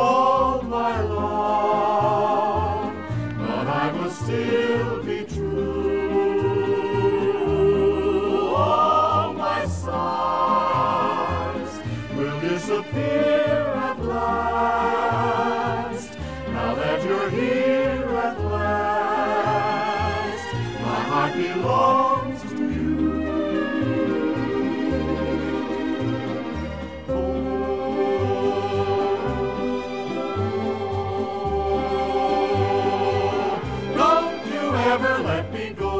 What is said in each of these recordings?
all my love, but I must still be true. All my sorrows will disappear at last, now that you're here at last. My heart belongs to you. Never let me go.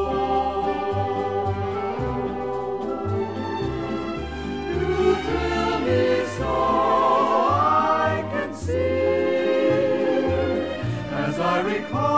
You thrill me so I can see as I recall